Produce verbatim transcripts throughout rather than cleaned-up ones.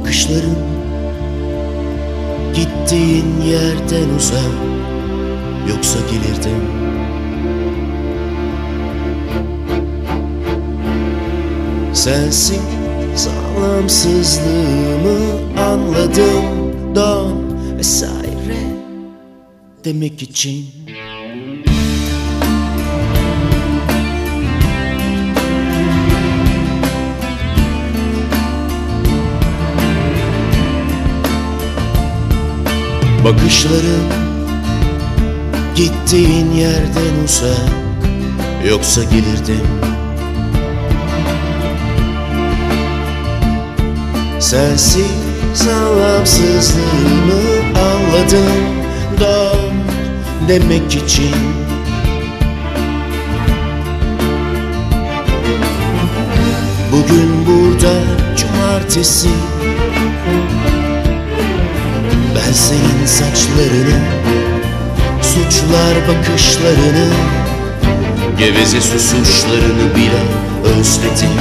Bakışların gittiğin yerden uzak, yoksa gelirdim. Sensiz anlamsızlığımı anladım. Don vesaire demek için. Bakışların gittiğin yerden uzak, yoksa gelirdim. Sensiz anlamsızlığımı anladım. Don demek için. Bugün burada cumartesi, ben senin saçlarını, suçlar bakışlarını, geveze susuşlarını bile özledim.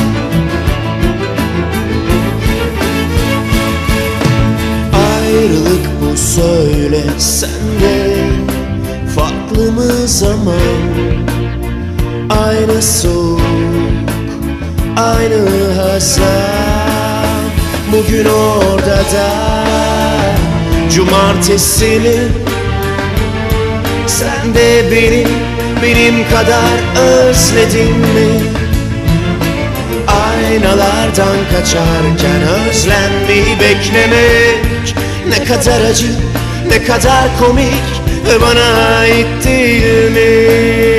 Ayrılık bu, söyle sen de, farklı mı zaman? Aynı soğuk, aynı hasret. Bugün orada da cumartesi mi? Sen de beni benim kadar özledin mi? Aynalardan kaçarken özlenmeyi beklemek ne kadar acı, ne kadar komik ve bana ait değil mi?